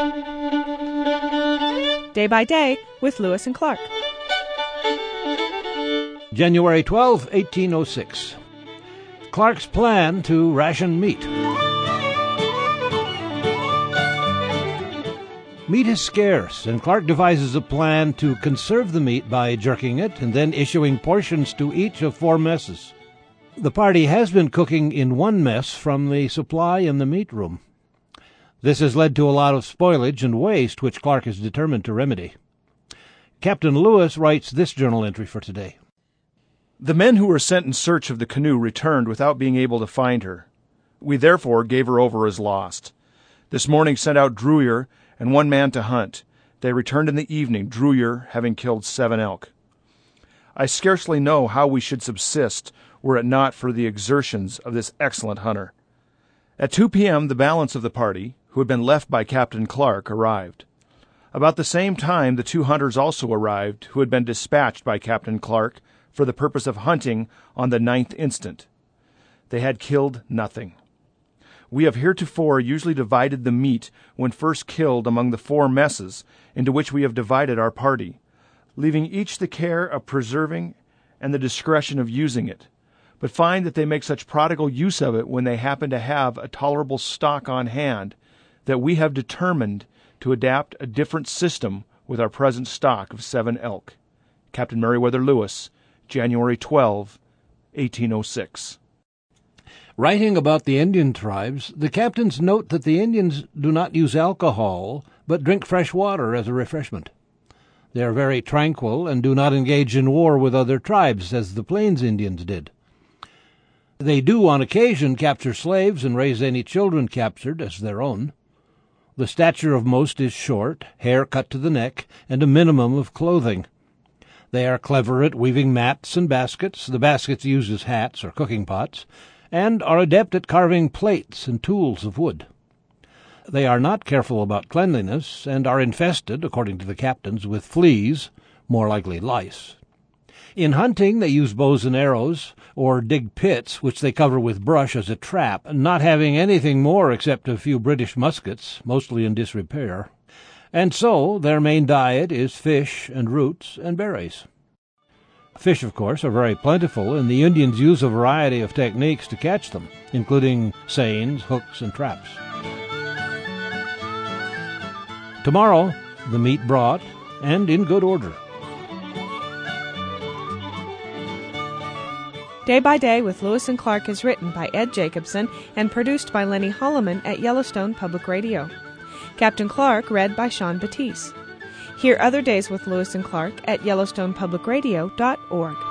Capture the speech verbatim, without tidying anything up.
Day by Day with Lewis and Clark. January twelfth, eighteen oh six. Clark's plan to ration meat. Meat is scarce, and Clark devises a plan to conserve the meat by jerking it and then issuing portions to each of four messes. The party has been cooking in one mess from the supply in the meat room. This has led to a lot of spoilage and waste, which Clark is determined to remedy. Captain Lewis writes this journal entry for today. The men who were sent in search of the canoe returned without being able to find her. We therefore gave her over as lost. This morning sent out Drewyer and one man to hunt. They returned in the evening, Drewyer having killed seven elk. I scarcely know how we should subsist were it not for the exertions of this excellent hunter. At two p.m. the balance of the party, who had been left by Captain Clark, arrived. About the same time the two hunters also arrived, who had been dispatched by Captain Clark for the purpose of hunting on the ninth instant. They had killed nothing. We have heretofore usually divided the meat when first killed among the four messes into which we have divided our party, leaving each the care of preserving and the discretion of using it, but find that they make such prodigal use of it when they happen to have a tolerable stock on hand that we have determined to adapt a different system with our present stock of seven elk. Captain Meriwether Lewis, January twelfth, eighteen oh six. Writing about the Indian tribes, the captains note that the Indians do not use alcohol, but drink fresh water as a refreshment. They are very tranquil and do not engage in war with other tribes, as the Plains Indians did. They do, on occasion, capture slaves and raise any children captured as their own. The stature of most is short, hair cut to the neck, and a minimum of clothing. They are clever at weaving mats and baskets, the baskets used as hats or cooking pots, and are adept at carving plates and tools of wood. They are not careful about cleanliness, and are infested, according to the captains, with fleas, more likely lice. In hunting they use bows and arrows, or dig pits, which they cover with brush as a trap, not having anything more except a few British muskets, mostly in disrepair. And so their main diet is fish and roots and berries. Fish, of course, are very plentiful, and the Indians use a variety of techniques to catch them, including seines, hooks, and traps. Tomorrow, the meat brought, and in good order. Day by Day with Lewis and Clark is written by Ed Jacobson and produced by Lenny Holloman at Yellowstone Public Radio. Captain Clark read by Sean Batiste. Hear other days with Lewis and Clark at yellowstone public radio dot org.